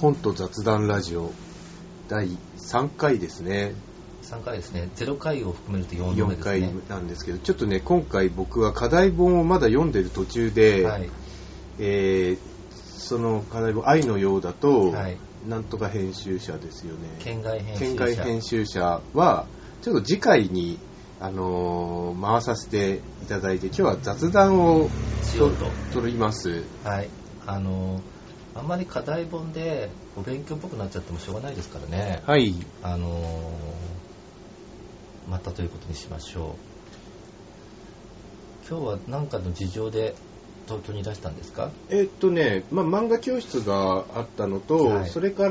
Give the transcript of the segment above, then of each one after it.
本と雑談ラジオ第3回ですね。 3回ですね。0回を含めると4度目ですね。 4回なんですけど、ちょっとね、今回僕は課題本をまだ読んでる途中で、はい、その課題本、愛のようだと、はい、なんとか編集者ですよね。 県外編集者は、ちょっと次回に、回させていただいて、今日は雑談を取ります。 はい。あんまり課題本でお勉強っぽくなっちゃってもしょうがないですからね。 はい。 またということにしましょう。今日は何かの事情で東京にいらしたんですか？ 漫画教室があったのと、はい、それから、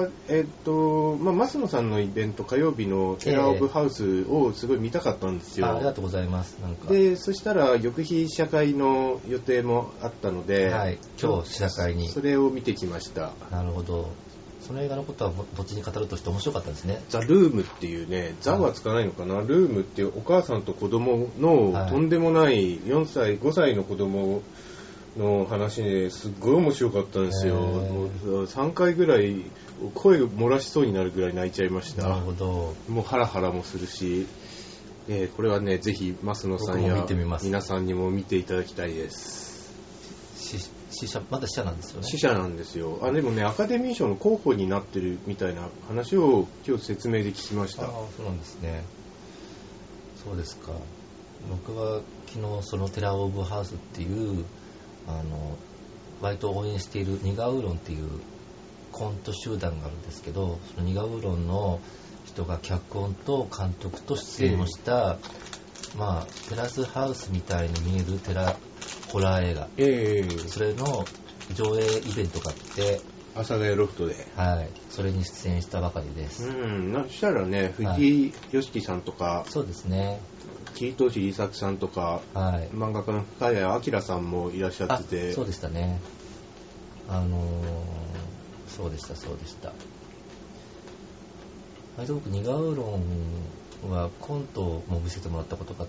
増野さんのイベント、火曜日のテラーオブハウスをすごい見たかったんですよ。 ありがとうございます。 で、そしたら、翌日試写会の予定もあったので、 はい、今日試写会に。 それを見てきました。 なるほど。その映画のことはどっちに語るとして面白かったですね。 ザ・ルームっていうね、ザはつかないのかな、ルームっていうお母さんと子供のとんでもない4歳、5歳の子供の話ですっごい面白かったんですよ。もう3回ぐらい声を漏らしそうになるぐらい泣いちゃいました。 なるほど。 もうハラハラもするし、これはね、ぜひ増野さんや皆さんにも見ていただきたいです。 まだ試写なんですよね。 試写なんですよ。でもね、アカデミー賞の候補になってるみたいな話を今日説明で聞きました。 そうなんですね。そうですか。僕は昨日そのテラーオブハウスっていう割と応援しているニガウーロンっていうコント集団があるんですけど、そのニガウーロンの人が脚本と監督と出演をした、テラスハウスみたいに見えるホラー映画、それの上映イベントがあって阿佐ヶ谷ロフトで、 はい、それに出演したばかりです。 そしたらね、藤井良樹さんとか、 そうですね、 桐藤理作さんとか、はい、漫画家の深谷明さんもいらっしゃってて、 そうでしたね。そうでした。僕ニガウーロンはコントも見せてもらったことがあって、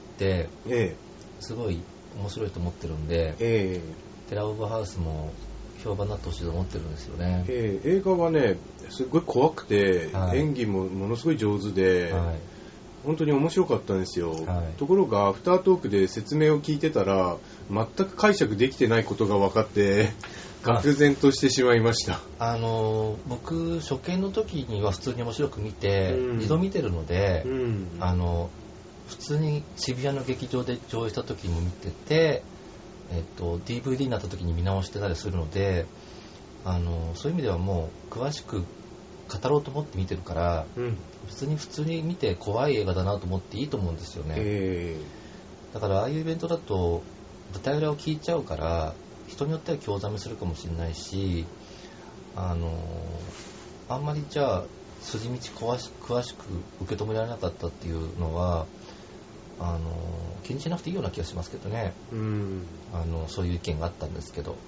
すごい面白いと思ってるんで、テラーオブハウスも評判になってほしいと思ってるんですよね。 映画はね、すごい怖くて、はい、演技もものすごい上手で、はい、本当に面白かったんですよ、はい、ところがアフタートークで説明を聞いてたら全く解釈できてないことが分かって愕然としてしまいました。 僕初見の時には普通に面白く見て、2度見てるので、普通に渋谷の劇場で上映した時に見てて、DVD になった時に見直してたりするので、そういう意味ではもう詳しく語ろうと思って見てるから、普通に見て怖い映画だなと思っていいと思うんですよね。だからああいうイベントだと舞台裏を聞いちゃうから人によっては興ざめするかもしれないし、あんまりじゃあ筋道詳しく受け止められなかったっていうのは気にしなくていいような気がしますけどね。そういう意見があったんですけど、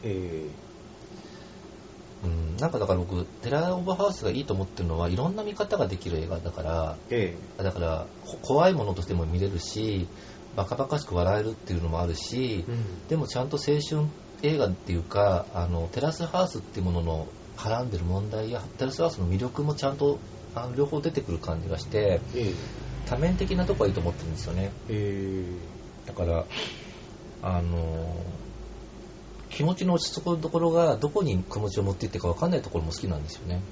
だから僕テラーオブハウスがいいと思ってるのはいろんな見方ができる映画だから、だから怖いものとしても見れるしバカバカしく笑えるっていうのもあるし、でもちゃんと青春映画っていうかテラスハウスっていうものの絡んでる問題やテラスハウスの魅力もちゃんと両方出てくる感じがして、多面的なとこはいいと思ってるんですよね。だから気持ちの落ち着くところがどこに気持ちを持っていってか分かんないところも好きなんですよね。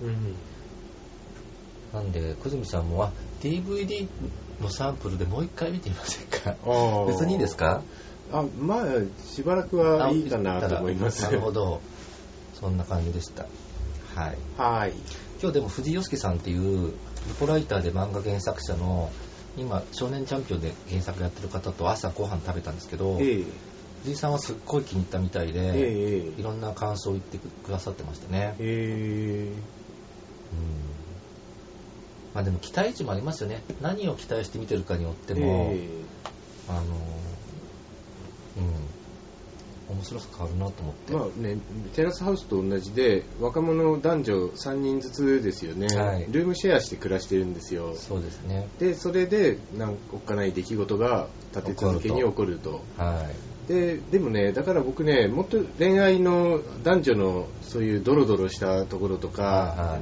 なんで久住さんもDVD のサンプルでもう一回見てみませんか？別にいいですか？ しばらくはいいかなと思います。 なるほど、そんな感じでした。はい。今日でも藤井良樹さんっていうルポライターで漫画原作者の今少年チャンピオンで原作やってる方と朝ご飯食べたんですけど、藤井さんはすっごい気に入ったみたいで、いろんな感想を言ってくださってましたね。でも期待値もありますよね。何を期待して見てるかによっても、面白さ変わるなと思って。 テラスハウスと同じで若者男女3人ずつですよね、ルームシェアして暮らしてるんですよ。 そうですね。 でそれでおっかない出来事が立て続けに起こると。 でもね、だから僕ね、もっと恋愛の男女のそういうドロドロしたところとか、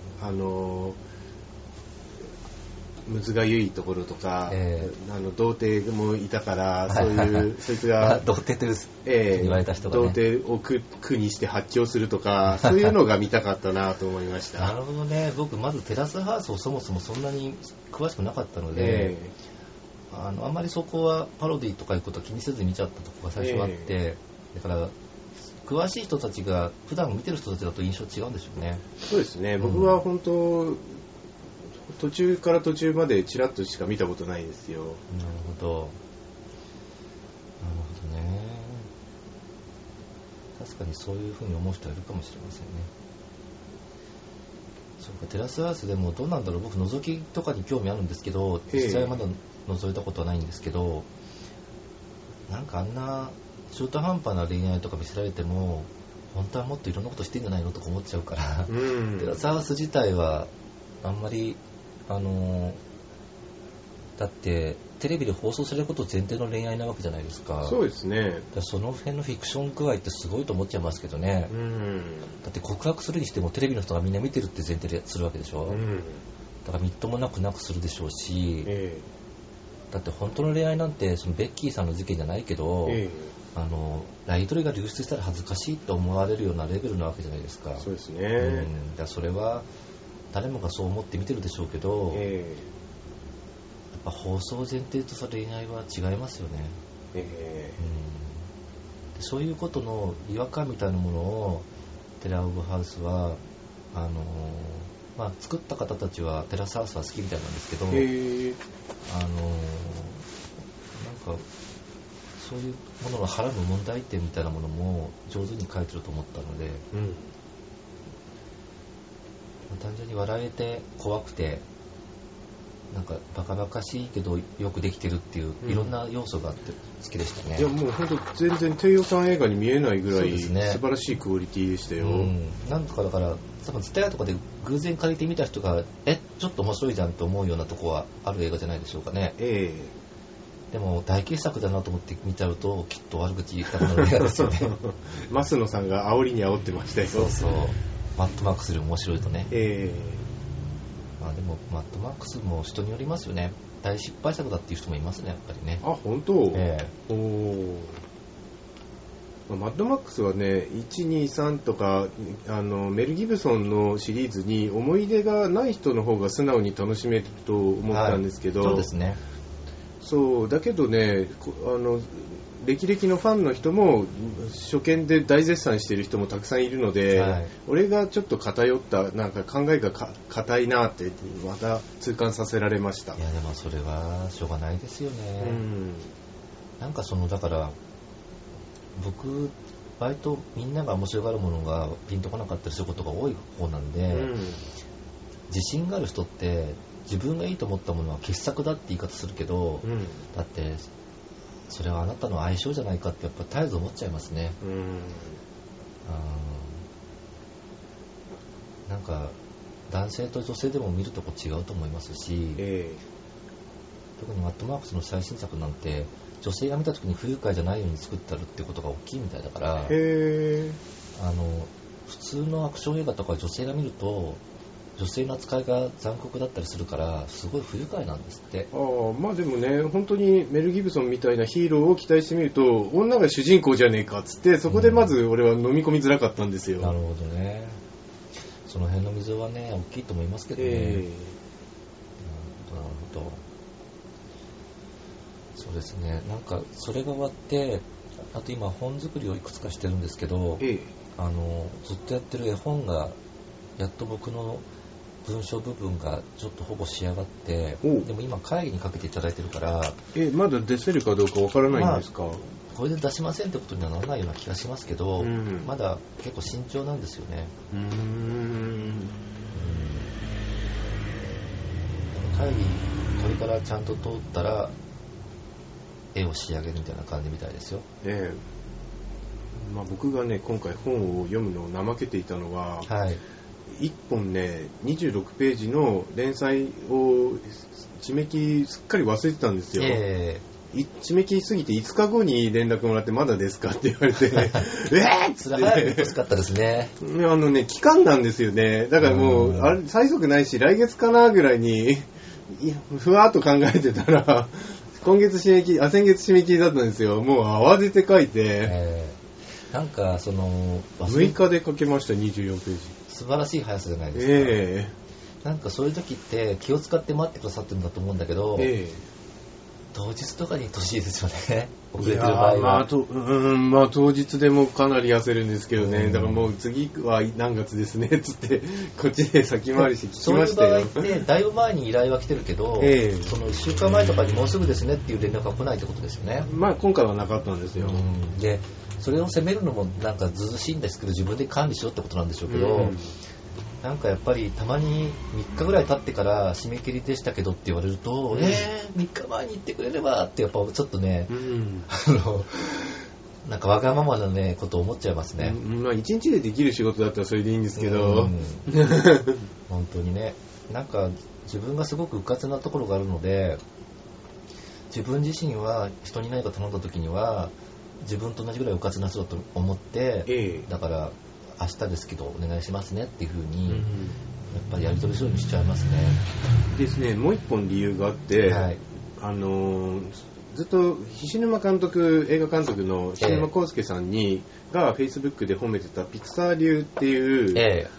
むずがゆいところとか、童貞もいたから、そういう、そいつが、 童貞と言われた人がね、 童貞を苦にして発狂するとか、そういうのが見たかったなと思いました。 なるほどね。僕、まずテラスハウスをそもそもそんなに詳しくなかったので、あんまりそこはパロディとかいうことを気にせず見ちゃったところが最初あって、だから、詳しい人たちが、普段見てる人たちだと印象違うんでしょうね。 そうですね。僕は本当、途中から途中までチラッとしか見たことないですよ。 なるほど。なるほどね。確かにそういうふうに思う人はいるかもしれませんね。そうか、テラスハウスでもどうなんだろう。僕、覗きとかに興味あるんですけど、実際はまだ覗いたことはないんですけど、なんかあんな中途半端な恋愛とか見せられても、本当はもっといろんなことしてんじゃないのとか思っちゃうから、テラスハウス自体はあんまりだってテレビで放送されること前提の恋愛なわけじゃないですか。 そうですね。 だその辺のフィクション具合ってすごいと思っちゃいますけどね。だって告白するにしてもテレビの人がみんな見てるって前提でするわけでしょ。だからみっともなくするでしょうし、だって本当の恋愛なんてそのベッキーさんの事件じゃないけど、ライトレが流出したら恥ずかしいと思われるようなレベルなわけじゃないですか。 そうですね。 だそれは誰もがそう思って見てるでしょうけど、やっぱ放送前提とさ恋愛は違いますよね。そういうことの違和感みたいなものをテラ・オブ・ハウスは作った方たちはテラスハウスは好きみたいなんですけど、なんかそういうもののはらむ問題点みたいなものも上手に書いてると思ったので、単純に笑えて怖くてなんかバカバカしいけどよくできてるっていういろんな要素があって好きでしたね。 いやもう本当全然低予算映画に見えないぐらい素晴らしいクオリティでしたよ。 なんとかだから多分ツタヤとかで偶然借りてみた人がちょっと面白いじゃんと思うようなとこはある映画じゃないでしょうかね。でも大傑作だなと思って見ちゃうときっと悪口言いたくなる映画ですよね。 増野さんが煽りに煽ってましたよ。 そうそう、マッドマックスより面白いとね。 でもマッドマックスも人によりますよね。大失敗作だっていう人もいますね、やっぱりね。 あ、本当？マッドマックスはね、1、2、3とかメル・ギブソンのシリーズに思い出がない人の方が素直に楽しめると思ったんですけど、 そうですね。 そうだけどね、歴々のファンの人も初見で大絶賛している人もたくさんいるので、俺がちょっと偏ったなんか考えが硬いなってまた痛感させられました。 いやでもそれはしょうがないですよね。なんかだから僕割とみんなが面白がるものがピンとこなかったりすることが多い方なんで、自信がある人って自分がいいと思ったものは傑作だって言い方するけど、だってそれはあなたの相性じゃないかってやっぱ絶えず思っちゃいますね。なんか男性と女性でも見るとこ違うと思いますし、特にマッドマークスの最新作なんて女性が見た時に不愉快じゃないように作ってあるってことが大きいみたいだから、普通のアクション映画とか女性が見ると女性の扱いが残酷だったりするからすごい不愉快なんですって。 まあでもね、本当にメル・ギブソンみたいなヒーローを期待してみると女が主人公じゃねえかっつってそこでまず俺は飲み込みづらかったんですよ。 なるほどね。その辺の溝はね大きいと思いますけどね。なるほど。そうですね。なんかそれが終わってあと今本作りをいくつかしてるんですけど、ずっとやってる絵本がやっと僕の文章部分がちょっとほぼ仕上がって、でも今会議にかけていただいてるから、 まだ出せるかどうかわからないんですか？ これで出しませんってことにはならないような気がしますけど、まだ結構慎重なんですよね。会議これからちゃんと通ったら絵を仕上げるみたいな感じみたいですよ。 僕がね今回本を読むのを怠けていたのは、1本ね26ページの連載を締め切りすっかり忘れてたんですよ。 締め切りすぎて5日後に連絡もらってまだですかって言われてっそれ早く欲しかったですね。 期間なんですよね。だからもうあれ催促ないし来月かなぐらいにふわっと考えてたら先月締め切りだったんですよ。もう慌てて書いて、 なんかその 6日で書けました。24ページ。 素晴らしい速さじゃないですか。なんかそういう時って気を使って待ってくださってるんだと思うんだけど、当日とかに年ですよね。遅れてる場合は。 当日でもかなり焦るんですけどね。だからもう次は何月ですねっつってこっちで先回りして聞きましたよ。 そういう場合ってだいぶ前に依頼は来てるけど、その1週間前とかにもうすぐですねっていう連絡が来ないってことですよね。 今回はなかったんですよ。 でそれを責めるのもなんかずうしいんですけど、自分で管理しろってことなんでしょうけど、なんかやっぱりたまに3日ぐらい経ってから締め切りでしたけどって言われると、3日前に言ってくれればってやっぱちょっとね、なんかわがままなねことを思っちゃいますね。 1日でできる仕事だったらそれでいいんですけど、 本当にね、なんか自分がすごくうかつなところがあるので、自分自身は人に何か頼んだ時には自分と同じぐらいうかつな人だと思って、だから明日ですけどお願いしますねっていう風に、やっぱりやり取りするようにしちゃいますね。 ですね。もう一本理由があって、ずっと菱沼監督、映画監督の菱沼康介さんが Facebook で褒めてたピクサー流っていう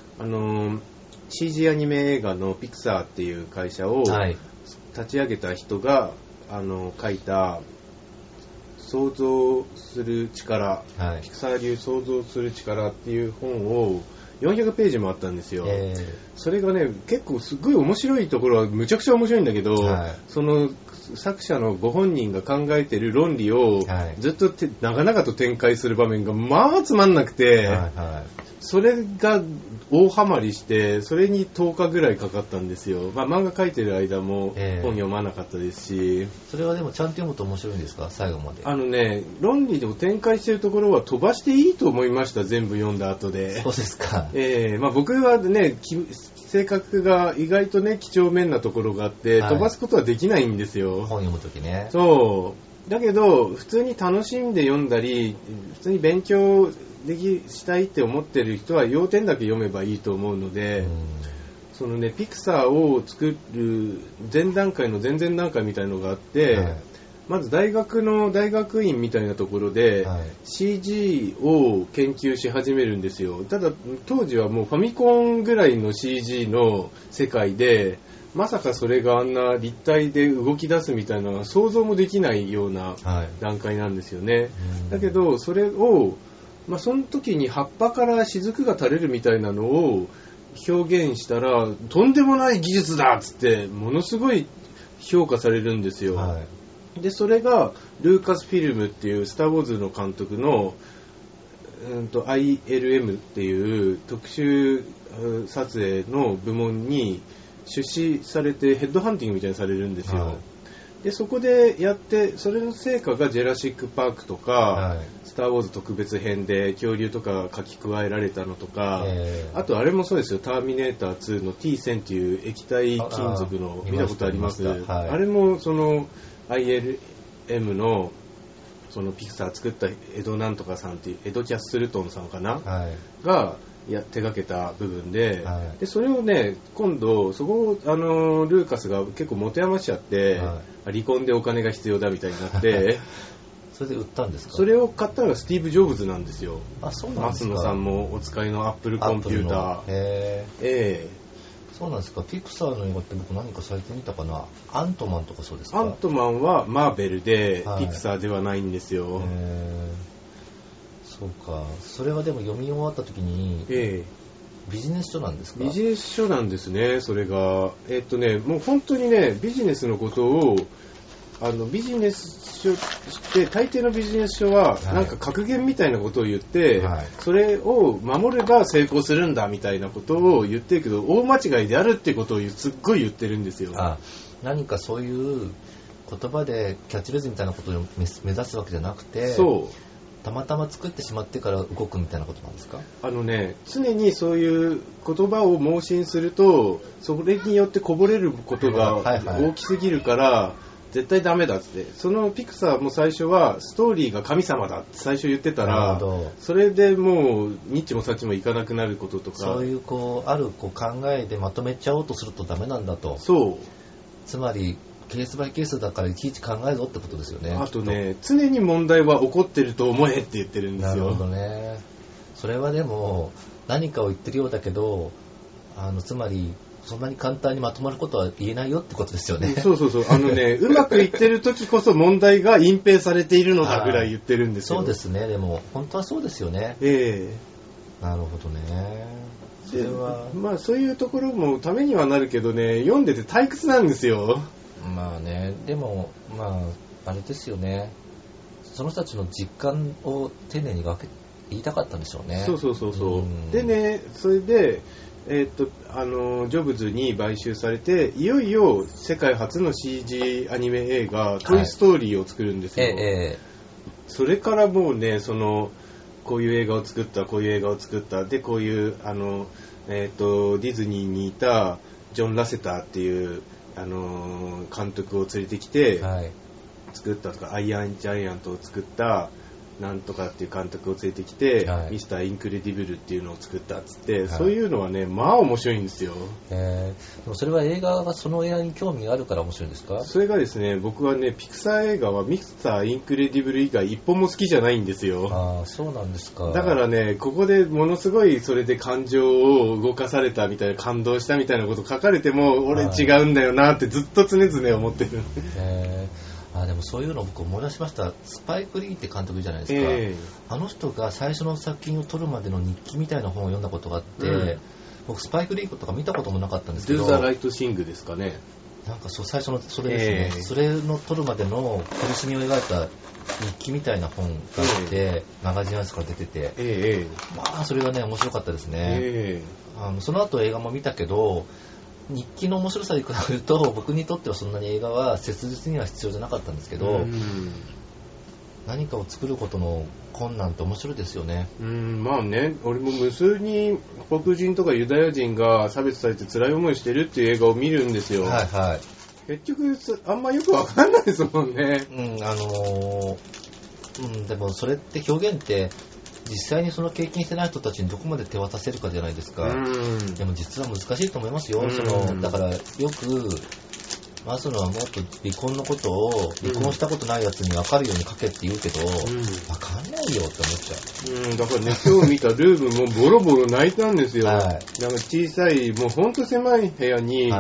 、CG アニメ映画のピクサーっていう会社を立ち上げた人が書いた想像する力、ピクサー流想像する力っていう本を400ページもあったんですよ。それがね、結構すごい面白いところはむちゃくちゃ面白いんだけど、その作者のご本人が考えてる論理をずっと長々と展開する場面がまあつまんなくて、それが大ハマりして、それに10日ぐらいかかったんですよ。漫画描いてる間も本読まなかったですし、 それはでもちゃんと読むと面白いんですか、最後まで。 論理を展開してるところは飛ばしていいと思いました、全部読んだ後で。 そうですか。 僕はね、性格が意外とね、几帳面なところがあって、飛ばすことはできないんですよ。 本読むときね。 そう。だけど、普通に楽しんで読んだり、普通に勉強したいって思ってる人は要点だけ読めばいいと思うので、そのね、ピクサーを作る前段階の前々段階みたいのがあって、まず大学院みたいなところで CG を研究し始めるんですよ。ただ当時はもうファミコンぐらいの CG の世界で、まさかそれがあんな立体で動き出すみたいなのは想像もできないような段階なんですよね。だけどそれをその時に葉っぱから雫が垂れるみたいなのを表現したら、とんでもない技術だっつってものすごい評価されるんですよ。でそれがルーカスフィルムっていうスターウォーズの監督のILM っていう特殊撮影の部門に出資されてヘッドハンティングみたいにされるんですよ。でそこでやって、それの成果がジェラシックパークとか、スターウォーズ特別編で恐竜とか書き加えられたのとか、あとあれもそうですよ、ターミネーター2の T1000 っていう液体金属の見たことあります？あれもその ILM のそのピクサー作ったエドなんとかさんっていう、エド・キャッスルトンさんかな、が手掛けた部分で、でそれをね、今度そこをルーカスが結構持て余しちゃって、離婚でお金が必要だみたいになってそれで売ったんですか？ それを買ったのがスティーブ・ジョブズなんですよ。 そうなんですか。 松野さんもお使いのアップルコンピューター。 そうなんですか。ピクサーの映画って僕何か最近見たかな。アントマンとかそうですか？ アントマンはマーベルで、ピクサーではないんですよ。 そうか。それはでも読み終わった時に、ビジネス書なんですか？ ビジネス書なんですね、それが。もう本当にね、ビジネスのことを、ビジネス書って大抵のビジネス書はなんか格言みたいなことを言って、それを守れば成功するんだみたいなことを言ってるけど、大間違いであるってことをすっごい言ってるんですよ。 何かそういう言葉でキャッチフレーズみたいなことを目指すわけじゃなくて、たまたま作ってしまってから動くみたいなことなんですか？ 常にそういう言葉を盲信すると、それによってこぼれることが大きすぎるから、 絶対ダメだって。そのピクサーも最初はストーリーが神様だって最初言ってたら、それでもうニッチもサッチもいかなくなることとか、 そういうある考えでまとめちゃおうとするとダメなんだと。 そう。 つまりケースバイケースだからいちいち考えろってことですよね。 あとね、常に問題は起こってると思えって言ってるんですよ。 なるほどね。それはでも何かを言ってるようだけど、つまりそんなに簡単にまとまることは言えないよってことですよね。 そうそうそう。うまくいってる時こそ問題が隠蔽されているのだぐらい言ってるんですよ。 そうですね。でも本当はそうですよね。なるほどね。それはまあそういうところもためにはなるけどね、読んでて退屈なんですよ。 まあね、でもまああれですよね。その人たちの実感を丁寧に言いたかったんでしょうね。 そうそうそうそう。でね、それでジョブズに買収されて、いよいよ世界初の CG アニメ映画、トイストーリーを作るんですよ。それからもうね、こういう映画を作った、こういう映画を作った、で、こういう、ディズニーにいたジョン・ラセターっていう、監督を連れてきて、作ったとか、アイアン・ジャイアントを作った、なんとかっていう監督を連れてきて、ミスター・インクレディブルっていうのを作ったっつって、そういうのはね、まあ面白いんですよ。 でもそれは映画がその映画に興味があるから面白いんですか？ それがですね、僕はね、ピクサー映画はミスター・インクレディブル以外一本も好きじゃないんですよ。 ああ、そうなんですか。 だからね、ここでものすごいそれで感情を動かされたみたいな、感動したみたいなこと書かれても、俺違うんだよなってずっと常々思ってる。 でもそういうのを僕思い出しました。スパイク・リーって監督じゃないですか。あの人が最初の作品を撮るまでの日記みたいな本を読んだことがあって、僕スパイク・リーとか見たこともなかったんですけど、 Do the Right Thing ですかね。 なんか最初のそれですね、それの撮るまでの苦しみを描いた日記みたいな本があって、マガジンハウスから出てて、まあそれがね面白かったですね。その後映画も見たけど、日記の面白さに比べると僕にとってはそんなに映画は切実には必要じゃなかったんですけど、何かを作ることの困難って面白いですよね。 まあね、俺も無数に黒人とかユダヤ人が差別されて辛い思いしてるっていう映画を見るんですよ。結局あんまよくわかんないですもんね。 でもそれって表現って実際にその経験してない人たちにどこまで手渡せるかじゃないですか。でも実は難しいと思いますよ。だからよくマスノはもっと離婚のことを離婚したことないやつに分かるように書けって言うけど、分かんないよって思っちゃう。 だからね、今日見たルームもボロボロ泣いたんですよ。なんか小さい、もうほんと狭い部屋に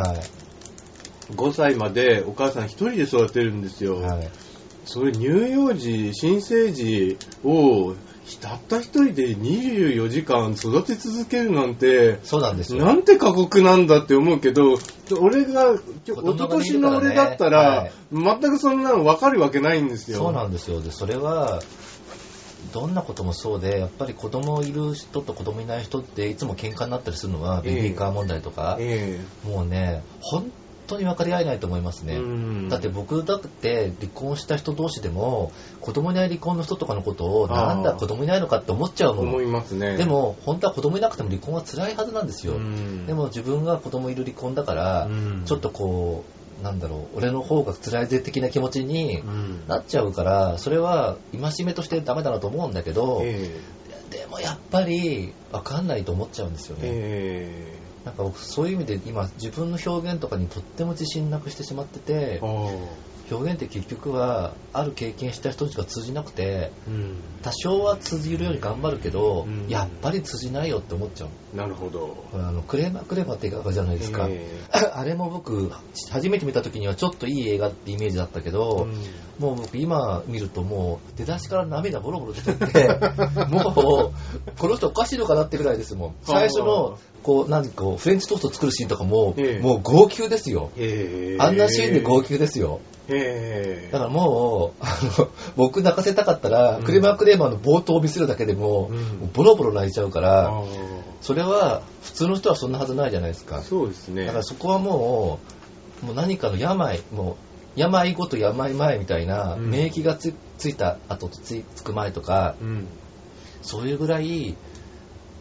5歳までお母さん一人で育てるんですよ。それ乳幼児、新生児をたった一人で24時間育て続けるなんて、 そうなんですよ。 なんて過酷なんだって思うけど、俺が、一昨年の俺だったら、全くそんなの分かるわけないんですよ。 そうなんですよ。で、それは、どんなこともそうで、やっぱり子供いる人と子供いない人っていつも喧嘩になったりするのは、ベビーカー問題とか、もうね、本当に分かり合えないと思いますね。だって僕だって離婚した人同士でも子供いない離婚の人とかのことをなんだ子供いないのかって思っちゃうもん。 思いますね。 でも本当は子供いなくても離婚は辛いはずなんですよ。でも自分が子供いる離婚だからちょっとこうなんだろう、俺の方が辛いぜ的な気持ちになっちゃうから、それは戒めとしてダメだなと思うんだけど、でもやっぱり分かんないと思っちゃうんですよね。なんか僕そういう意味で今自分の表現とかにとっても自信なくしてしまってて、表現って結局はある経験した人しか通じなくて、多少は通じるように頑張るけど、やっぱり通じないよって思っちゃう。 なるほど。 クレマって映画じゃないですか。あれも僕初めて見た時にはちょっといい映画ってイメージだったけど、もう僕今見るともう出だしから涙ボロボロ出ててもうこの人おかしいのかなってぐらいですもん。最初のこう何かフレンチトースト作るシーンとかも、もう号泣ですよ。あんなシーンで号泣ですよ。だからもう僕泣かせたかったら、クレマーの冒頭を見せるだけでも、ボロボロ泣いちゃうから、それは普通の人はそんなはずないじゃないですか。 そうですね。 だからそこはもう何かの病後と病前みたいな、免疫がついた後とつく前とか、そういうぐらい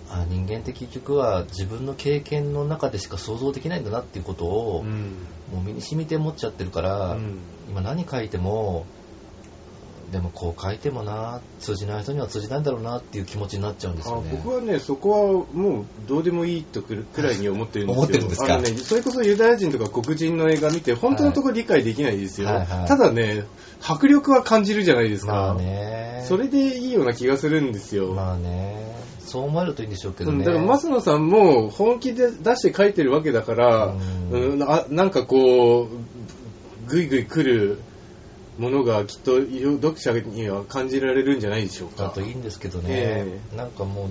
人間って結局は自分の経験の中でしか想像できないんだなっていうことを、もう身に染みて思っちゃってるから、今何書いてもでもこう書いてもな、通じない人には通じないんだろうなっていう気持ちになっちゃうんですよね。 僕はね、そこはもうどうでもいいとくらいに思ってるんですよ。 思ってるんですか。 それこそユダヤ人とか黒人の映画見て本当のところ理解できないですよ。ただね、迫力は感じるじゃないですか。 まあね。 それでいいような気がするんですよ。 まあね。そう思えるといいんでしょうけどね。 だから増野さんも本気で出して書いてるわけだから、なんかこうぐいぐい来るものがきっと読者には感じられるんじゃないでしょうか。 だといいんですけどね、なんかもう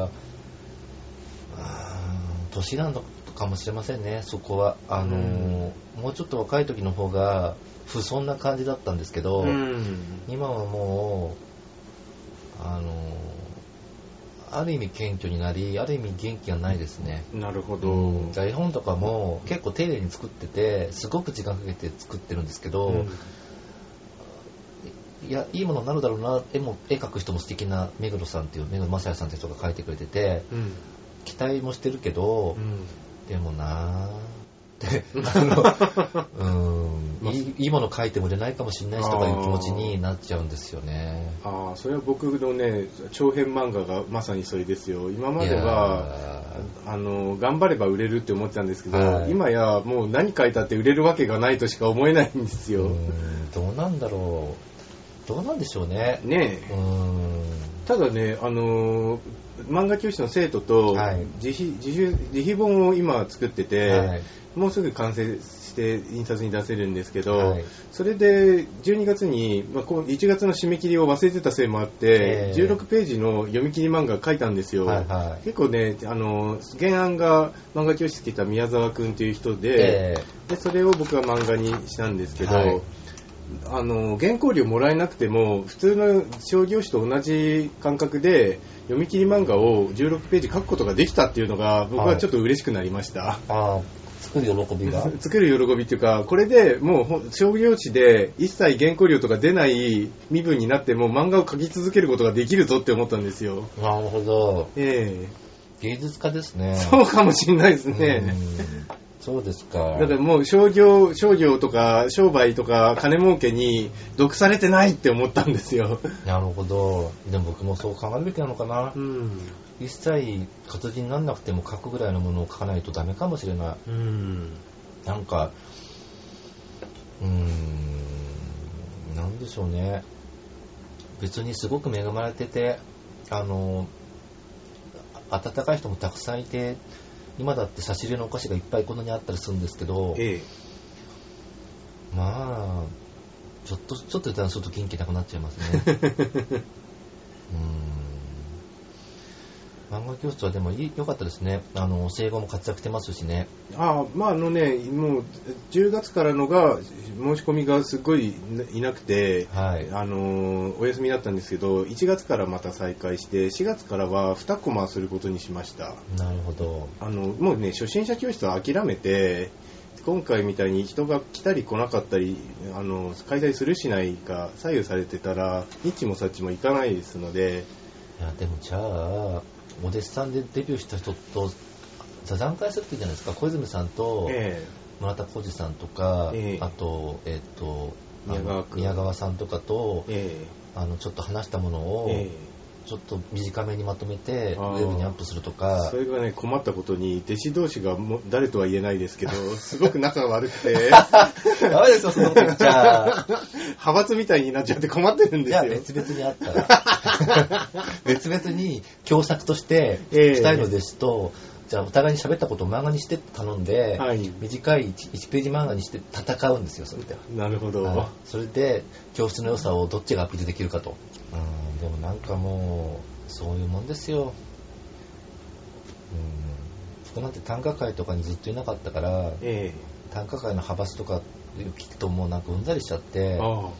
年なのかもしれませんね、そこは。もうちょっと若い時の方が不遜な感じだったんですけど、今はもうある意味謙虚になり、ある意味元気がないですね。 なるほど。 絵本とかも結構丁寧に作ってて、すごく時間かけて作ってるんですけど、いや、いいものになるだろうな。絵描く人も素敵な目黒さんっていう、目黒正也さんって人が描いてくれてて、期待もしてるけど、でもなぁっていいもの描いても売れないかもしれないしとかいう気持ちになっちゃうんですよね。 それは僕のね、長編漫画がまさにそれですよ。今までは頑張れば売れるって思ってたんですけど、今やもう何描いたって売れるわけがないとしか思えないんですよ。 どうなんだろう。どうなんでしょうね。 ただね、漫画教師の生徒と自費本を今作ってて、もうすぐ完成して印刷に出せるんですけど、それで12月に、1月の締め切りを忘れてたせいもあって、16ページの読み切り漫画書いたんですよ。結構ね、原案が漫画教師つけた宮沢くんという人で、それを僕は漫画にしたんですけど、原稿料もらえなくても普通の商業誌と同じ感覚で読み切り漫画を16ページ書くことができたっていうのが僕はちょっと嬉しくなりました。 作る喜びが作る喜びっていうか、これでもう商業誌で一切原稿料とか出ない身分になっても漫画を書き続けることができるぞって思ったんですよ。 なるほど。芸術家ですね。 そうかもしれないですね。 そうですか。 だからもう商業とか商売とか金儲けに毒されてないって思ったんですよ。 なるほど。でも僕もそう考えるべきなのかな。一切活字にならなくても書くぐらいのものを書かないとダメかもしれない。なんかなんでしょうね。別にすごく恵まれてて、温かい人もたくさんいて、今だって差し入れのお菓子がいっぱいこんなにあったりするんですけど、まあちょっと油断すると元気なくなっちゃいますね。漫画教室はでも良かったですね。生後も活躍してますしね。 もう10月からのが申し込みがすごいいなくて、お休みだったんですけど、1月からまた再開して4月からは2コマすることにしました。 なるほど。 もうね、初心者教室は諦めて、今回みたいに人が来たり来なかったり開催するしないか左右されてたらニッチもサッチもいかないですので。 いやでもじゃあお弟子さんでデビューした人と座談会するっていいじゃないですか。小泉さんと村田浩二さんとか、あと宮川さんとかと、ちょっと話したものを、ちょっと短めにまとめてウェブにアップするとか。 それがね、困ったことに弟子同士が誰とは言えないですけどすごく仲が悪くてダメですよそのこと言っちゃ。 派閥みたいになっちゃって困ってるんですよ。 じゃあ別々にあったら別々に共作として2人の弟子と、じゃあお互いに喋ったことを漫画にして頼んで、短い 1ページ漫画にして戦うんですよ。それでなるほど。 それで教室の良さをどっちがアピールできるかと。でもなんかもうそういうもんですよ。僕なんて短歌会とかにずっといなかったから、短歌会の派閥とか聞くともうなんかうんざりしちゃって、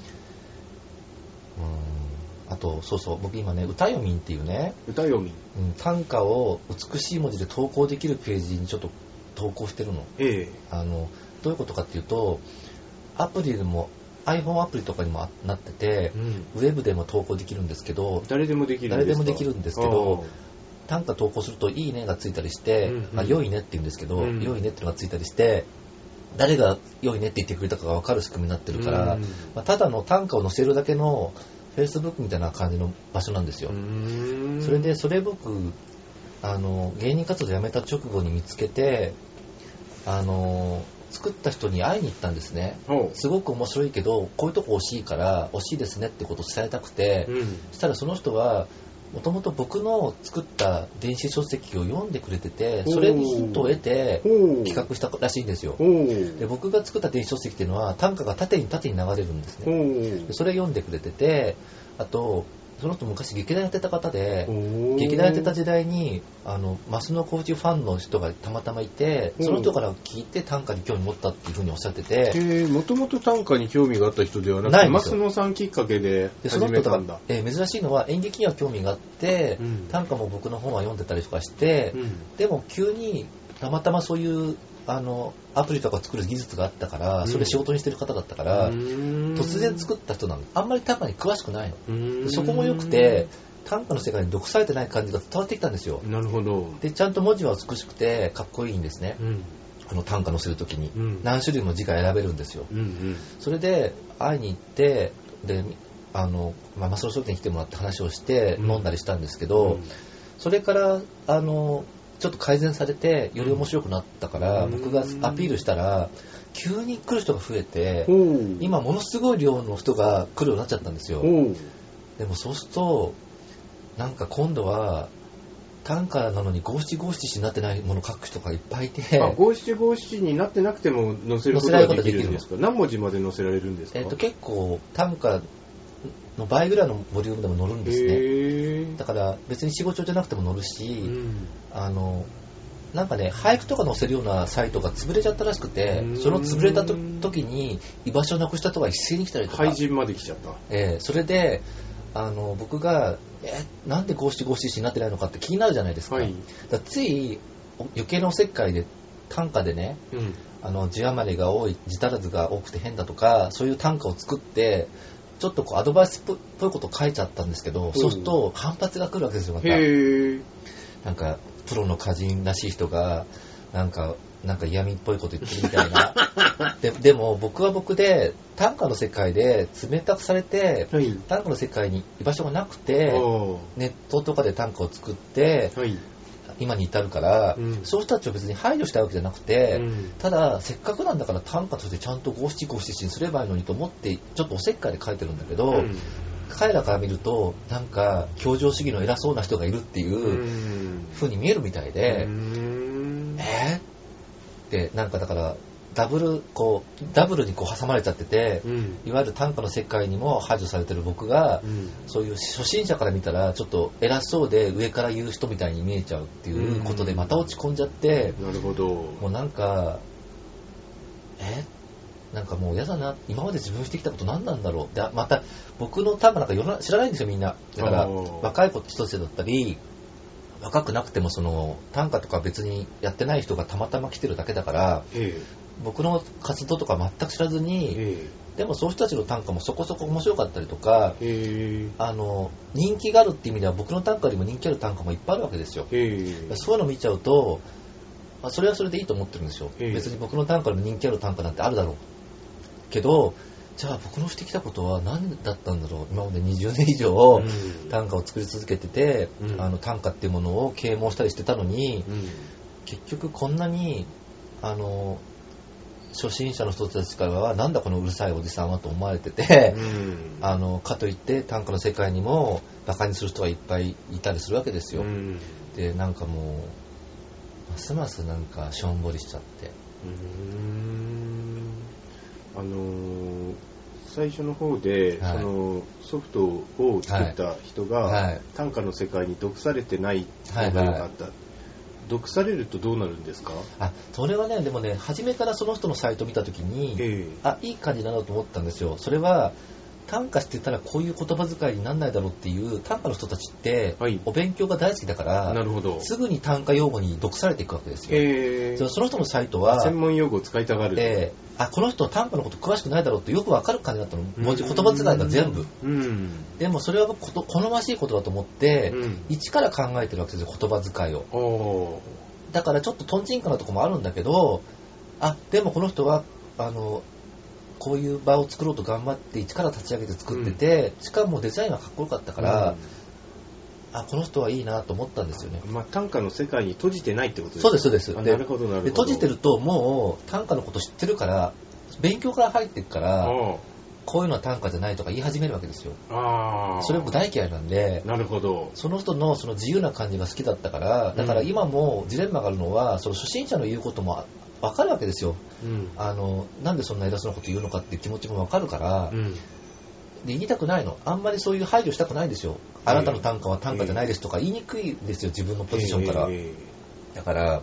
あとそう僕今ね歌読みっていうね、 歌読み、 短歌を美しい文字で投稿できるページにちょっと投稿してるの。どういうことかっていうと、アプリでもiPhone アプリとかにもなってて、ウェブでも投稿できるんですけど、 誰でもできるんですか？ 誰でもできるんですけど、 短歌投稿するといいねがついたりして、良いねって言うんですけど、良いねっていうのがついたりして、誰が良いねって言ってくれたかが分かる仕組みになってるから、ただの短歌を載せるだけのFacebook みたいな感じの場所なんですよ。それ僕芸人活動辞めた直後に見つけて、作った人に会いに行ったんですね。すごく面白いけどこういうとこ惜しいから惜しいですねってことを伝えたくて、そしたらその人はもともと僕の作った電子書籍を読んでくれてて、それにヒントを得て企画したらしいんですよ。で僕が作った電子書籍っていうのは短歌が縦に流れるんですね。でそれ読んでくれてて、あとその人昔劇団やってた方で、劇団やってた時代に増野浩二ファンの人がたまたまいて、その人から聞いて短歌に興味持ったっていうふうにおっしゃってて、 もともと短歌に興味があった人ではなくて増野さんきっかけで始めたんだ。 珍しいのは演劇には興味があって、短歌も僕の本は読んでたりとかして、でも急にたまたまそういうアプリとか作る技術があったから、それ仕事にしてる方だったから、突然作った人なの。あんまり短歌に詳しくないの。そこも良くて、短歌の世界に毒されてない感じが伝わってきたんですよ。 なるほど。 でちゃんと文字は美しくてかっこいいんですね。短歌載せるときに、何種類も字が選べるんですよ。それで会いに行って、で増野書店に来てもらって話をして飲んだりしたんですけど、それからちょっと改善されてより面白くなったから、僕がアピールしたら急に来る人が増えて、今ものすごい量の人が来るようになっちゃったんですよ。でもそうするとなんか今度は短歌なのに五七五七になってないものを書く人がいっぱいいて、 五七五七になってなくても載せることができるんですか？何文字まで載せられるんですか？ 結構短歌の倍ぐらいのボリュームでも載るんですね。だから別に仕事じゃなくても載るし、なんかね俳句とか載せるようなサイトが潰れちゃったらしくて、その潰れた時に居場所をなくした人が一斉に来たりとか、 廃人まで来ちゃった。 それで僕がなんで五七五七になってないのかって気になるじゃないですか。だつい余計なおせっかいで短歌でね、字余りが多い、字足らずが多くて変だとか、そういう短歌を作ってちょっとアドバイスっぽいことを書いちゃったんですけど、そうすると反発が来るわけですよ。またなんかプロの歌人らしい人がなんか嫌味っぽいこと言ってるみたいなでも僕は僕で短歌の世界で冷たくされて、短歌の世界に居場所がなくてネットとかで短歌を作って、今に至るから、そういう人たちを別に排除したいわけじゃなくて、ただせっかくなんだから短歌としてちゃんと五七五七にすればいいのにと思ってちょっとおせっかいで書いてるんだけど、彼らから見るとなんか協情主義の偉そうな人がいるっていう風に見えるみたいで、ってなんかだからダブルにこう挟まれちゃってて、いわゆる短歌の世界にも排除されてる僕が、そういう初心者から見たらちょっと偉そうで上から言う人みたいに見えちゃうっていうことでまた落ち込んじゃって、 なるほど。 もうなんかなんかもう嫌だな、今まで自分してきたこと何なんだろう。でまた僕の短歌なんか知らないんですよみんな。だから若い子人たちだったり若くなくてもその短歌とか別にやってない人がたまたま来てるだけだから、僕の活動とか全く知らずに、でもそういう人たちの短歌もそこそこ面白かったりとか、人気があるっていう意味では僕の短歌よりも人気ある短歌もいっぱいあるわけですよ。そういうの見ちゃうと、それはそれでいいと思ってるんですよ。別に僕の短歌よりも人気ある短歌なんてあるだろうけど、じゃあ僕のしてきたことは何だったんだろう。今まで20年以上短歌を作り続けてて、短歌っていうものを啓蒙したりしてたのに、結局こんなに初心者の人たちからはなんだこのうるさいおじさんはと思われてて、かといって短歌の世界にもバカにする人がいっぱいいたりするわけですよ。でなんかもうますますなんかしょんぼりしちゃって、 最初の方で、そのソフトを作った人が、短歌の世界に毒されてないのが良かった、毒されるとどうなるんですか？ それはね、でもね、初めからその人のサイトを見たときに、いい感じだなと思ったんですよ。それは短歌してたらこういう言葉遣いにならないだろうっていう短歌の人たちって、はい、お勉強が大好きだから、 なるほど、 すぐに短歌用語に読されていくわけですよ。その人のサイトは専門用語を使いたがる、 この人は短歌のこと詳しくないだろうってよくわかる感じだったの。言葉遣いが全部、でもそれは好ましいことだと思って、一から考えてるわけですよ、言葉遣いを。だからちょっとトンチンカなとこもあるんだけど、でもこの人はこういう場を作ろうと頑張って一から立ち上げて作ってて、しかもデザインがかっこよかったから、この人はいいなと思ったんですよね。 短歌の世界に閉じてないってことですか？ そうですそうです。 なるほどなるほど。 で閉じてるともう短歌のこと知ってるから、勉強から入っていくから、こういうのは短歌じゃないとか言い始めるわけですよ。それ僕大嫌いなんで。 なるほど。 その人のその自由な感じが好きだったから、だから今もジレンマがあるのは、その初心者の言うことも分かるわけですよ。なんでそんな偉そうなこと言うのかっていう気持ちも分かるから、で言いたくないの。あんまりそういう排除したくないんですよ。あなたの短歌は短歌じゃないですとか言いにくいんですよ、自分のポジションから。だから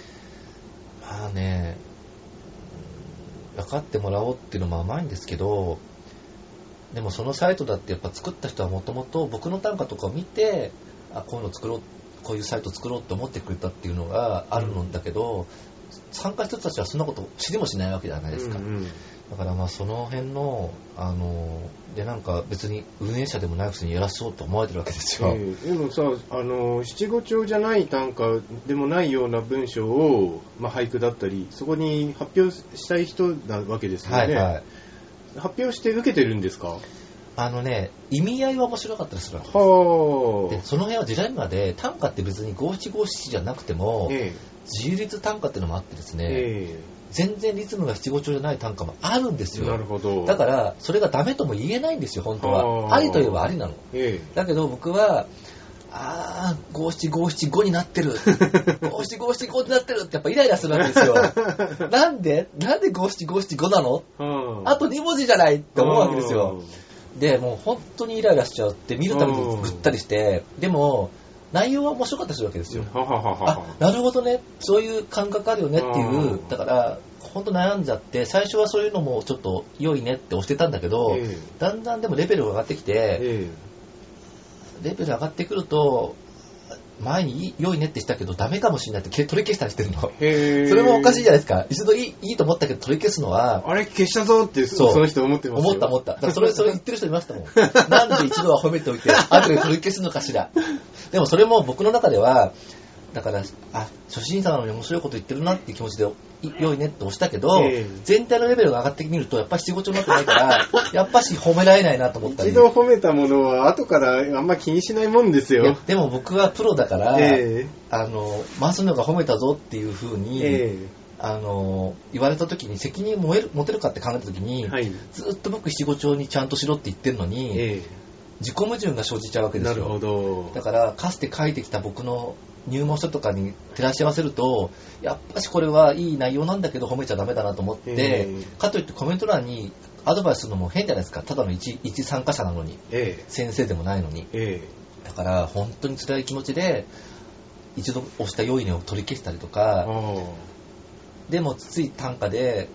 分かってもらおうっていうのも甘いんですけど、でもそのサイトだってやっぱ作った人はもともと僕の短歌とかを見て、こういうの作ろう、こういうサイト作ろうって思ってくれたっていうのがあるんだけど、参加した人たちはそんなこと知りもしないわけじゃないですか。だからその辺のでなんか別に運営者でもないくせにやらそうと思われてるわけですよ。 でもさ、七五調じゃない短歌でもないような文章を、俳句だったりそこに発表したい人なわけですよね。発表して受けてるんですか？ 意味合いは面白かったりするわけです。でその辺は時代まで短歌って別に五七五七じゃなくても、自由律短歌っていうのもあってですね、全然リズムが七五調じゃない短歌もあるんですよ。 なるほど。 だからそれがダメとも言えないんですよ、本当は。ありといえばありなの。だけど僕は五七五七五になってる五七五七五になってるってやっぱイライラするわけですよ。なんで五七五七五なの？あと2文字じゃないって思うわけですよ。でもう本当にイライラしちゃうって見るたびにぐったりして、でも内容は面白かったりするわけですよ。なるほどね、そういう感覚あるよねっていう。だから本当悩んじゃって、最初はそういうのもちょっと良いねって押してたんだけど、だんだんでもレベルが上がってきて、レベル上がってくると前に良いねってしたけどダメかもしれないって取り消したりしてるの。それもおかしいじゃないですか。一度いいと思ったけど取り消すのは、 あれ消したぞってその人思ってますよ。 思った。だからそれ言ってる人いましたもん。なんで一度は褒めておいて後で取り消すのかしら。でもそれも僕の中では、だから初心者なのに面白いこと言ってるなっていう気持ちで良いねって押したけど、全体のレベルが上がってみるとやっぱり七五調になってないからやっぱし褒められないなと思ったり。 一度褒めたものは後からあんま気にしないもんですよ。 でも僕はプロだから、増野が褒めたぞっていう風に、言われた時に責任持てるかって考えた時に、ずっと僕七五調にちゃんとしろって言ってるのに、自己矛盾が生じちゃうわけですよ。 なるほど。 だからかつて書いてきた僕の入門書とかに照らし合わせると、やっぱしこれはいい内容なんだけど褒めちゃダメだなと思って、かといってコメント欄にアドバイスするのも変じゃないですか。ただの一参加者なのに、先生でもないのに、だから本当に辛い気持ちで一度押した良いねを取り消したりとか、でもつい短歌で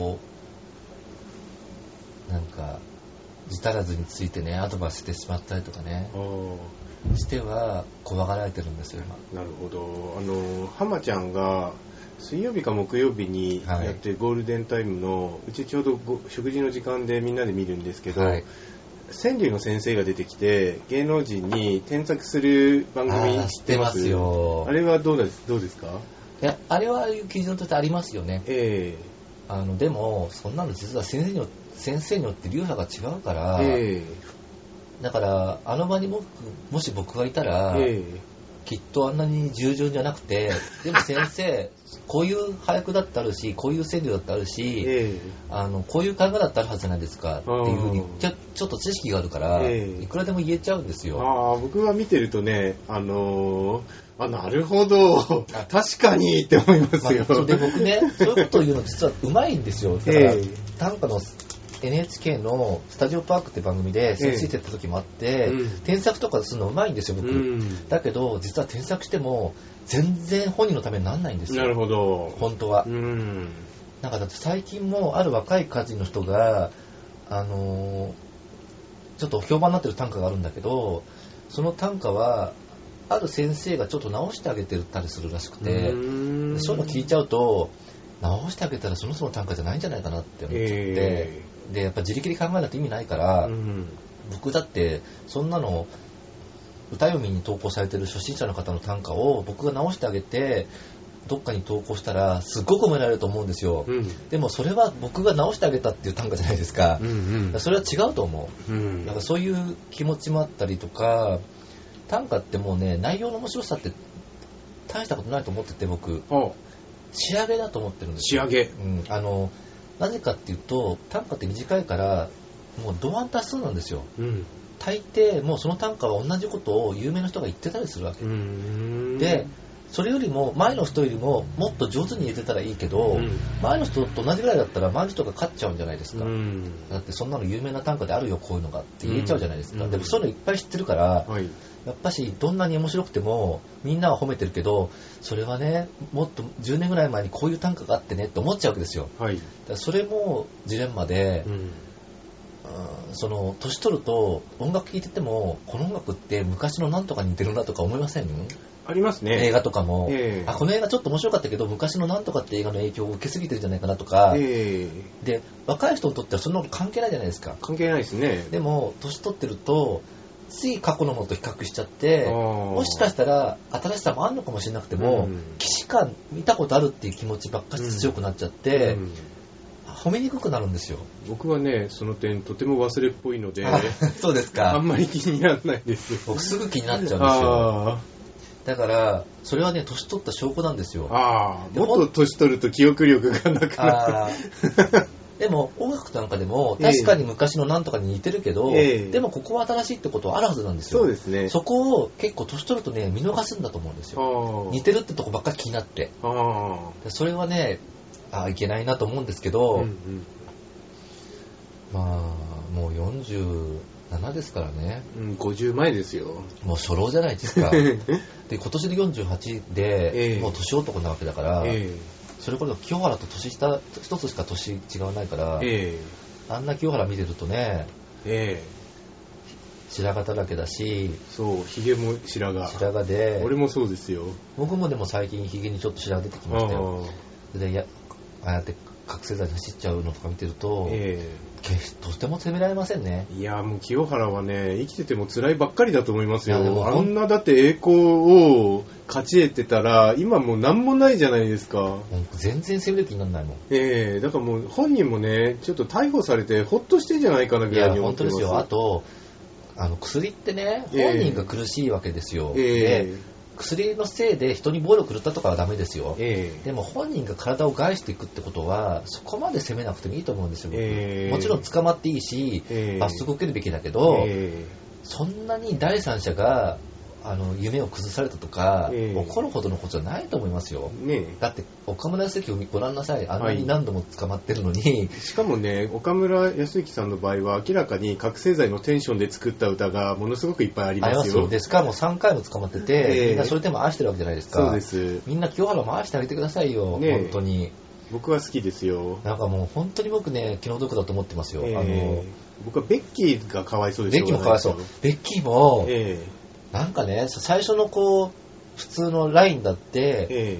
なんか字足らずについてねアドバイスしてしまったりとかねしては怖がられてるんですよ今。 なるほど。浜ちゃんが水曜日か木曜日にやってゴールデンタイムの、うちちょうど食事の時間でみんなで見るんですけど、川柳の先生が出てきて芸能人に添削する番組知ってます？ 知ってますよ。 あれはどうですか？ いや、あれは基準としてありますよね。でもそんなの実は先生によって流派が違うから、だからあの場にもし僕がいたら、きっとあんなに従順じゃなくて、でも先生こういう俳句だってあるし、こういう川柳だってあるし、こういう考えだってあるはずじゃないですかっていうふうにちょっと知識があるから、いくらでも言えちゃうんですよ。 僕は見てるとね、なるほど確かにって思いますよ。 で僕ね、そういうことを言うの実はうまいんですよ。だから短歌のNHK のスタジオパークって番組で先生してた時もあって、添削とかするのうまいんですよ僕、だけど実は添削しても全然本人のためにならないんですよ。 なるほど。 本当は。なんかだって最近もある若い歌人の人がちょっと評判になってる短歌があるんだけど、その短歌はある先生がちょっと直してあげてたりするらしくて、そういうの聞いちゃうと直してあげたらその人の短歌じゃないんじゃないかなって思っちゃって、でやっぱ自力で考えないと意味ないから、僕だってそんなの歌読みに投稿されてる初心者の方の短歌を僕が直してあげてどっかに投稿したらすっごく褒められると思うんですよ、でもそれは僕が直してあげたっていう短歌じゃないですか、それは違うと思う、だからそういう気持ちもあったりとか、短歌ってもうね、内容の面白さって大したことないと思ってて、僕仕上げだと思ってるんですよ。 仕上げ、 なぜかっていうと短歌って短いからもう同案多数なんですよ、大抵もうその短歌は同じことを有名な人が言ってたりするわけで、それよりも前の人よりももっと上手に言えてたらいいけど、前の人と同じぐらいだったら前の人が勝っちゃうんじゃないですか、だってそんなの有名な短歌であるよこういうのがって言えちゃうじゃないですか、でもそういうのいっぱい知ってるから、やっぱしどんなに面白くてもみんなは褒めてるけど、それはねもっと10年ぐらい前にこういう短歌があってねって思っちゃうわけですよ、だからそれもジレンマで、その年取ると音楽聴いててもこの音楽って昔のなんとかに似てるなとか思いません？ ありますね。 映画とかも、この映画ちょっと面白かったけど昔のなんとかって映画の影響を受けすぎてるんじゃないかなとか、で若い人にとってはそんなの関係ないじゃないですか。 関係ないですね。 でも年取ってるとつい過去のものと比較しちゃって、もしかしたら新しさもあるのかもしれなくても、既視感見たことあるっていう気持ちばっかり強くなっちゃって、褒めにくくなるんですよ。 僕はねその点とても忘れっぽいのでそうですか。 あんまり気にならないですよ。 僕すぐ気になっちゃうんですよ。だからそれはね年取った証拠なんですよ。 もっと年取ると記憶力がなくなる。 でも音楽なんかでも確かに昔のなんとかに似てるけど、でもここは新しいってことはあるはずなんですよ。 そうですね。 そこを結構年取るとね見逃すんだと思うんですよ。似てるってとこばっかり気になって、それはねいけないなと思うんですけど、まあもう47ですからね、 50前ですよ。 もう初老じゃないですか。で今年で48で、もう年男なわけだから、それこそ清原と年下一つしか年違わないから、あんな清原見てるとね、白髪だらけだし、 そうひげも白髪で、俺もそうですよ。 僕もでも最近ひげにちょっと白髪出てきましたよ。でああやって覚醒剤で走っちゃうのとか見てると、とても責められませんね。 いやもう清原はね生きてても辛いばっかりだと思いますよ。あんなだって栄光を勝ち得てたら今もう何もないじゃないですか。 全然責める気にならないもん。だからもう本人もねちょっと逮捕されてホッとしてんじゃないかなぐらいに思ってます。 いや本当ですよ。あと薬ってね本人が苦しいわけですよ。で薬のせいで人に暴力を振るったとかはダメですよ、でも本人が体を害していくってことはそこまで責めなくてもいいと思うんですよ、もちろん捕まっていいし、罰則を受けるべきだけど、そんなに第三者が夢を崩されたとか、怒るほどのことじゃないと思いますよ、だって岡村康之をご覧なさい。あんなに何度も捕まってるのに、 しかもね岡村康之さんの場合は明らかに覚醒剤のテンションで作った歌がものすごくいっぱいありますよ。 でしかも3回も捕まってて、みんなそれでも愛してるわけじゃないですか。 そうです。 みんな清原も愛してあげてくださいよ、本当に。 僕は好きですよ。 なんかもう本当に僕ね気の毒だと思ってますよ、 僕はベッキーがかわいそうですよ。 ベッキーもかわいそう。ベッキーも、なんかね最初の普通のラインだって、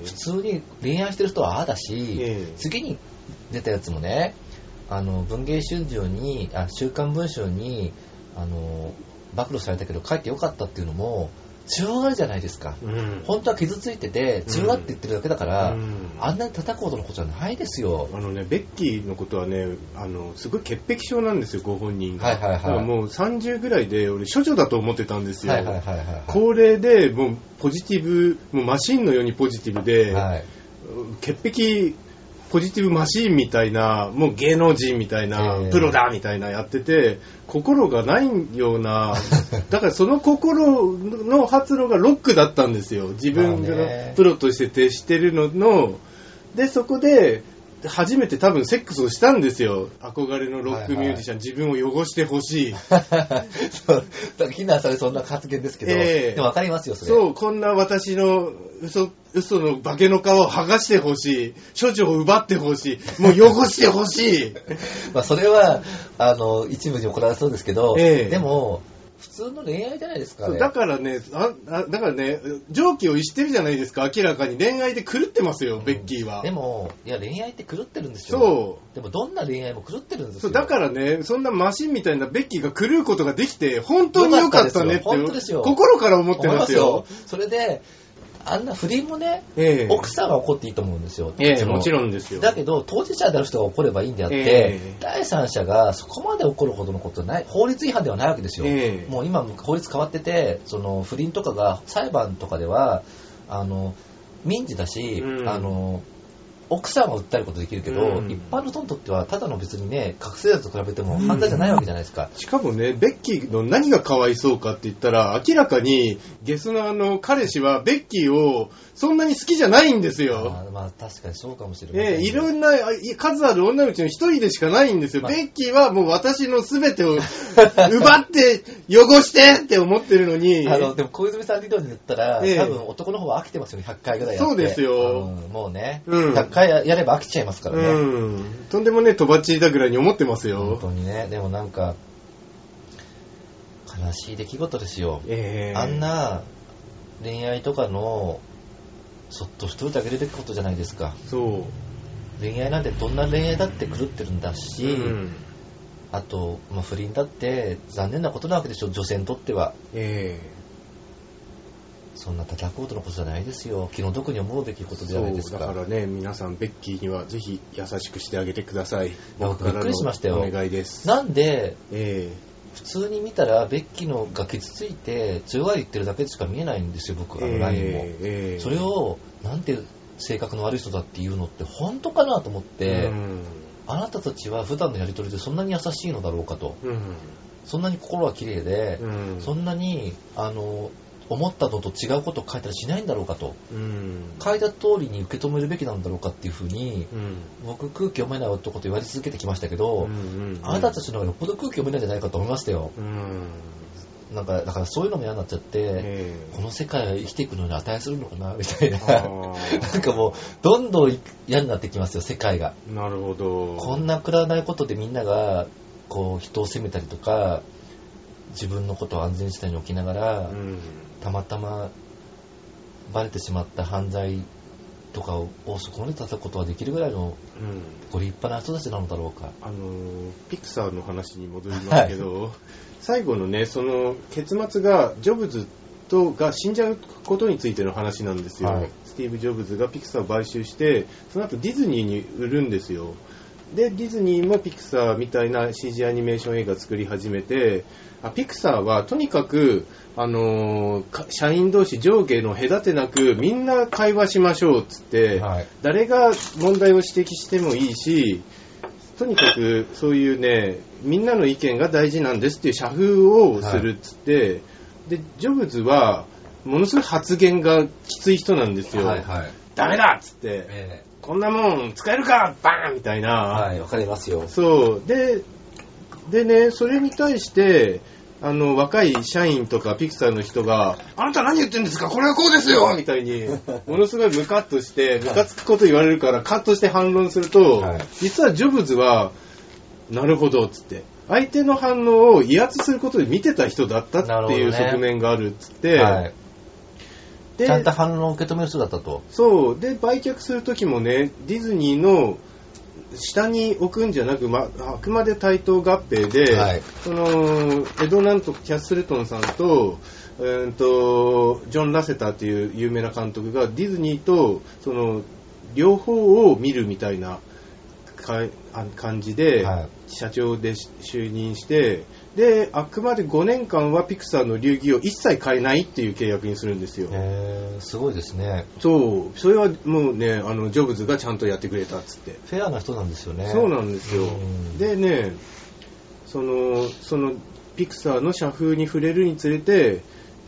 普通に恋愛してる人はああだし、次に出たやつもね文藝春秋に週刊文春に暴露されたけど書いてよかったっていうのも強がりじゃないですか、本当は傷ついてて強がって言ってるだけだから、あんなに叩くほどのことじゃないですよ。 ベッキーのことはねすごい潔癖症なんですよご本人が、だからもう30ぐらいで俺処女だと思ってたんですよ、高齢でもうポジティブもうマシンのようにポジティブで、潔癖ポジティブマシーンみたいなもう芸能人みたいな、プロだみたいなやってて心がないようなだからその心の発露がロックだったんですよ。自分がプロとして徹してるのでそこで初めて多分セックスをしたんですよ。憧れのロックミュージシャン、自分を汚してほしい。 そう、非難されそんな発言ですけど、でも分かりますよ、それ。 そう、こんな私の嘘の化けの皮を剥がしてほしい。処女を奪ってほしい。もう汚してほしい。 まあそれは、一部に行われそうですけど、でも、普通の恋愛じゃないですか、ね。 だからね、常軌を逸してるじゃないですか。明らかに恋愛で狂ってますよ、ベッキーは。 でも、いや、恋愛って狂ってるんですよ。 そう。 でも、どんな恋愛も狂ってるんですよ。 そうだからね、そんなマシンみたいなベッキーが狂うことができて、本当に良かったねって、 本当ですよ。 心から思ってますよ。 それで、あんな不倫もね、奥さんが怒っていいと思うんですよ。 もちろんですよ。 だけど、当事者である人が怒ればいいんであって、第三者がそこまで怒るほどのことない、法律違反ではないわけですよ。もう今、法律変わってて、不倫とかが裁判とかでは、民事だし、奥さんは訴えることできるけど、一般の人にとってはただの別にね、覚醒剤と比べても犯罪じゃないわけじゃないですか。 しかもね、ベッキーの何がかわいそうかって言ったら、明らかにゲスの彼氏はベッキーをそんなに好きじゃないんですよ。 まあ確かにそうかもしれない、 いろんな数ある女のうちの一人でしかないんですよ。ベッキーはもう私の全てを奪って汚してって思ってるのに。 でも小泉さん理論で言ったら、多分男の方は飽きてますよね、100回ぐらいやって。 そうですよ。 もうね、100回やれば飽きちゃいますからね。 とんでもね、とばっちりだぐらいに思ってますよ。 本当にね。でもなんか、悲しい出来事ですよ。あんな恋愛とかの、そっとしといてあげるべきことじゃないですか。 そう。 恋愛なんてどんな恋愛だって狂ってるんだし、あと、不倫だって残念なことなわけでしょ、女性にとっては。そんな叩くことのことじゃないですよ。気の毒に思うべきことじゃないですか。 だからね、皆さんベッキーにはぜひ優しくしてあげてください。 僕びっくりしましたよ。 お願いです。 なんで、普通に見たらベッキーのが傷ついて強がり言ってるだけでしか見えないんですよ、僕ラインも。それをなんて性格の悪い人だっていうのって本当かなと思って、あなたたちは普段のやり取りでそんなに優しいのだろうかと、そんなに心は綺麗で、そんなに思ったのと違うことを書いたりしないんだろうかと、書いた通りに受け止めるべきなんだろうかっていうふうに、僕空気読めない男と言われ続けてきましたけど、あなたたちのよっぽど空気読めないんじゃないかと思いましたよ。だからそういうのも嫌になっちゃって、この世界は生きていくのに値するのかなみたいななんかもうどんどん嫌になってきますよ、世界が。 なるほど。 こんなくだらないことでみんながこう人を責めたりとか、自分のことを安全地帯に置きながら、たまたまバレてしまった犯罪とかをそこに立つことができるぐらいのご立派な人たちなのだろうか。 ピクサーの話に戻りますけど、最後のね、その結末がジョブズが死んじゃうことについての話なんですよ。スティーブ・ジョブズがピクサーを買収して、その後ディズニーに売るんですよ。で、ディズニーもピクサーみたいな CG アニメーション映画作り始めて、ピクサーはとにかく、社員同士上下の隔てなくみんな会話しましょうっつって、誰が問題を指摘してもいいし、とにかくそういうね、みんなの意見が大事なんですっていう社風をするっつって、で、ジョブズはものすごい発言がきつい人なんですよ。ダメだっつって、こんなもん使えるかバーンみたいな。 わかりますよ。 そう。でね、それに対して、若い社員とかピクサーの人が、あなた何言ってんですか、これはこうですよみたいに、ものすごいムカッとして、ムカつくこと言われるからカッとして反論すると、実はジョブズは、なるほどっつって、相手の反応を威圧することで見てた人だったっていう側面があるっつって、 ちゃんと反論を受け止める人だったと。 そう。で、売却するときもね、ディズニーの下に置くんじゃなく、あくまで対等合併で、そのエドナント・キャッスルトンさんと、ジョン・ラセターっていう有名な監督がディズニーとその両方を見るみたいな感じで、社長で就任して、で、あくまで5年間はピクサーの流儀を一切変えないっていう契約にするんですよ。 すごいですね。 そう。それはもうね、ジョブズがちゃんとやってくれたっつって。 フェアな人なんですよね。 そうなんですよ。でね、そのピクサーの社風に触れるにつれて、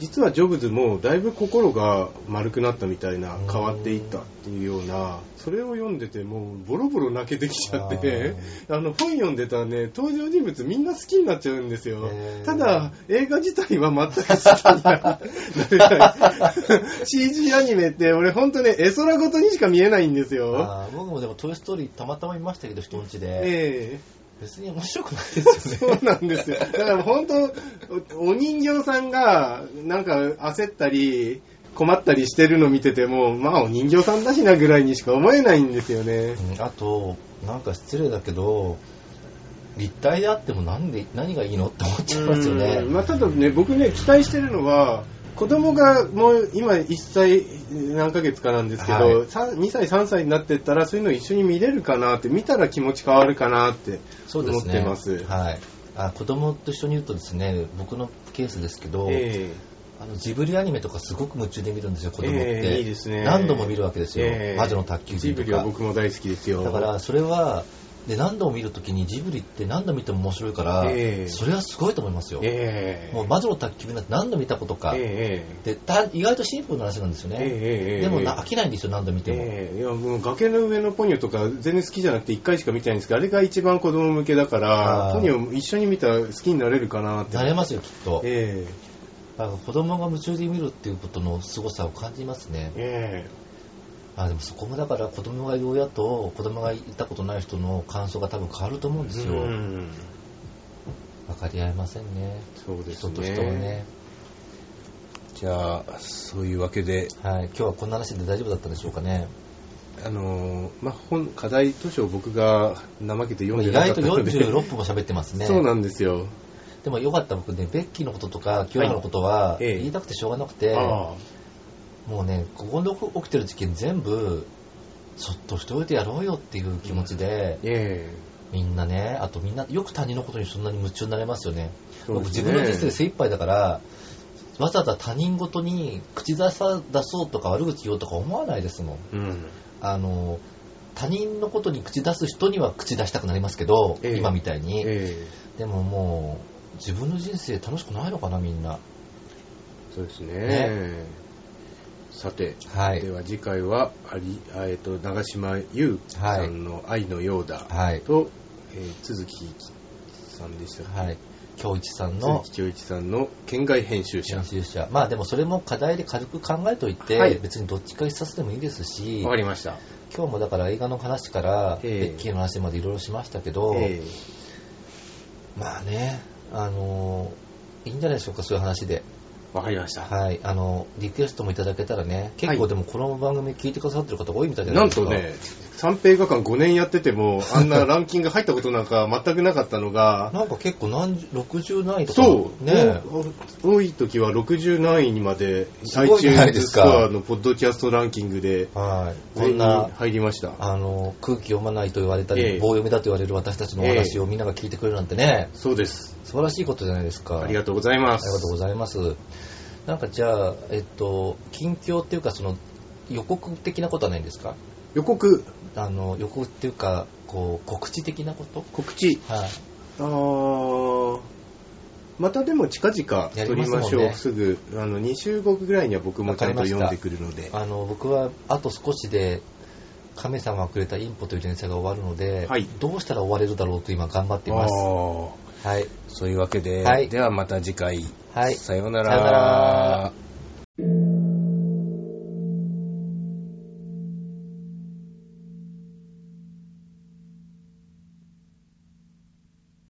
実はジョブズもだいぶ心が丸くなったみたいな、変わっていったっていうような、それを読んでてもうボロボロ泣けてきちゃって、本読んでたらね、登場人物みんな好きになっちゃうんですよ。ただ映画自体は全く好きになれない。CG アニメって俺ほんとね、絵空ごとにしか見えないんですよ。 僕もでもトイストーリーたまたま見ましたけど、人んちで。別に面白くないですよね。 そうなんですよ。だから本当、お人形さんがなんか焦ったり困ったりしてるの見てても、まあお人形さんだしなぐらいにしか思えないんですよね。 あと、なんか失礼だけど、立体であっても何がいいのって思っちゃいますよね。 まあ、ただね、僕ね、期待してるのは、子供がもう今1歳何ヶ月かなんですけど、2歳3歳になってったらそういうの一緒に見れるかなって、見たら気持ち変わるかなって思ってます。 はい。子供と一緒にいるとですね、僕のケースですけど、ジブリアニメとかすごく夢中で見るんですよ、子供って。 いいですね。 何度も見るわけですよ。魔女の宅急便とか。 ジブリは僕も大好きですよ。 だからそれはで何度も見るときにジブリって何度見ても面白いから、それはすごいと思いますよ。もう魔女の宅急便なんて何度見たことか、で意外とシンプルな話なんですよね。でも飽きないんですよ、何度見ても。 いやもう崖の上のポニョとか全然好きじゃなくて1回しか見てないんですけど、あれが一番子供向けだから、ポニョ一緒に見たら好きになれるかなって。 なれますよ、きっと。だから子供が夢中で見るっていうことの凄さを感じますね。でもそこもだから子供がいる親と子供がいたことない人の感想が多分変わると思うんですよ。分かり合えませんね。 そうですね。 人と人はね。 じゃあそういうわけで、 今日はこんな話で大丈夫だったんでしょうかね。 課題図書を僕が怠けて読んでなかったので、 意外と46分も喋ってますね。 そうなんですよ。 でもよかった、僕ね、ベッキーのこととか清原のことは言いたくてしょうがなくて、もうね、ここで起きてる事件全部ちょっと一人でやろうよっていう気持ちで、みんなね、あとみんなよく他人のことにそんなに夢中になれますよね。僕自分の人生で精一杯だから、わざわざ他人事に口出そうとか悪口言おうとか思わないですもん。他人のことに口出す人には口出したくなりますけど、今みたいに、でももう自分の人生楽しくないのかな、みんな。 そうですね。さて、では次回は長島優さんの愛のようだと、都築さんでしたっけ、 京一さんの県外編集者。 まあでもそれも課題で軽く考えといて、別にどっちか一冊でもいいですし。 わかりました。 今日もだから映画の話からベッキーの話までいろいろしましたけど、まあね、いいんじゃないでしょうか、そういう話で。 わかりました。 リクエストもいただけたらね、結構でもこの番組聞いてくださってる方多いみたいじゃないですか。 なんとね、三平映画館5年やってても、あんなランキング入ったことなんか全くなかったのが、 なんか結構60何位とか、 そうね、多い時は60何位にまで iTunes ストアのポッドキャストランキングでこんな入りました。 空気読まないと言われたり、棒読みだと言われる私たちのお話をみんなが聞いてくれるなんてね。 そうです。 素晴らしいことじゃないですか。 ありがとうございます。 ありがとうございます。なんかじゃあ、近況っていうか、その予告的なことはないんですか？ 予告っていうか、こう告知的なこと？ 告知。またでも近々撮りましょう。すぐ2週後ぐらいには僕もちゃんと読んでくるので。 僕はあと少しで亀さんがくれたインポという連載が終わるので、どうしたら終われるだろうと今頑張っています。そういうわけで、ではまた次回。さようなら。